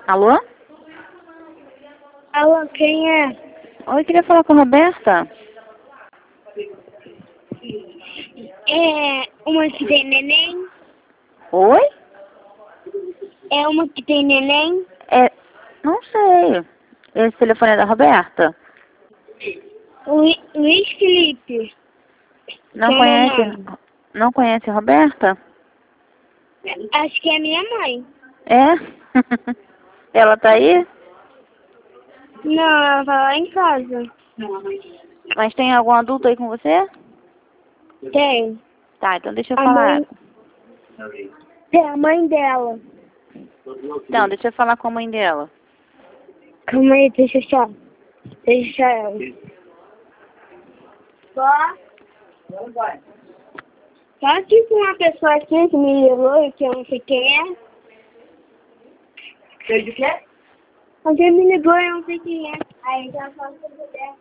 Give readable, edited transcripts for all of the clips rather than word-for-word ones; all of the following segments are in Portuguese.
Alô? Alô, quem é? Oi, queria falar com a Roberta. É uma que tem neném? Oi? É uma que tem neném? Não sei. Esse telefone é da Roberta? Luiz Felipe. Não Que é a conhece? mamãe. Não conhece a Roberta? Acho que é minha mãe. É? Ela tá aí? Não, ela tá lá em casa. Mas tem algum adulto aí com você? Tem. Tá, então deixa eu A falar. mãe. É a mãe dela. Então, deixa eu falar com a mãe dela. Calma aí, deixa ela. Só. Só que com uma pessoa aqui que me ligou, que eu não sei quem é. Sei de quê? Alguém me ligou e eu não sei quem é. Aí já falo com você.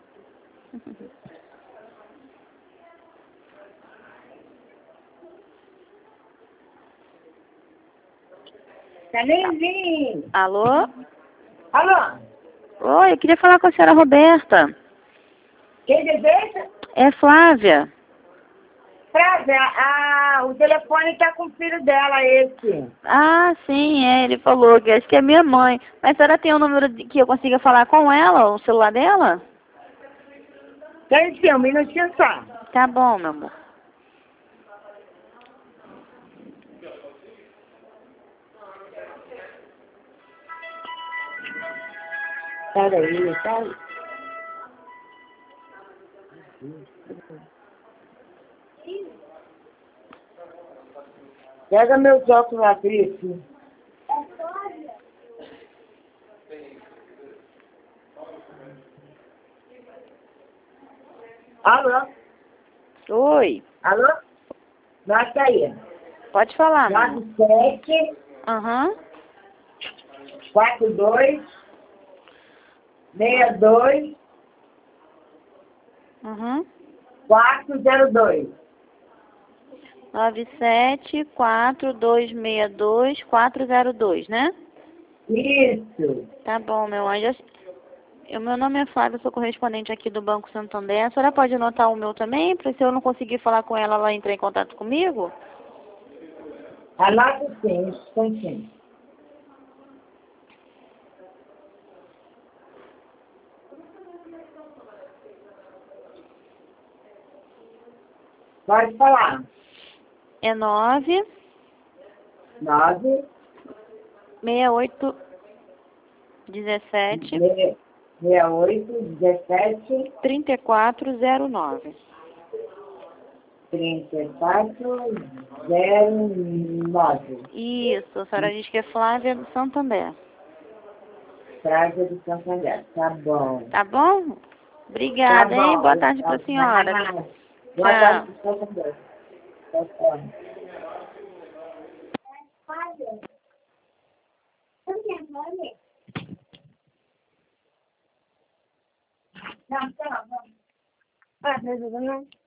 Tá nem vindo. Alô? Alô? Oi, eu queria falar com a senhora Roberta. Quem deseja? É Flávia. Prazer. Ah, o telefone tá com o filho dela, esse. Ah, sim, ele falou que acho que é minha mãe. Mas a senhora tem um número que eu consiga falar com ela, o celular dela? Tem sim, um minutinho só. Tá bom, meu amor. Peraí, tá? Pega meus óculos lá, Cris. Alô? Oi, Alô? Nota aí. pode falar, meu amor. 97 Aham. 42 62 Uhum. 402. 974626402, né? Isso. Tá bom, meu anjo. O meu nome é Flávia, eu sou correspondente aqui do Banco Santander. A senhora pode anotar o meu também, para se eu não conseguir falar com ela, ela entrar em contato comigo? Anota sim, instantinho. Pode falar. É 9 9 68 17 68 17 3409. 3409. Isso, a senhora diz que é Flávia do Santander. Praia de Santander. Tá bom. Tá bom? Tá Obrigada, hein? bom. Boa tarde pra senhora. Boa tarde, Tchau. Santander. Tchau. Não, tá bom. Ah, resolveu não?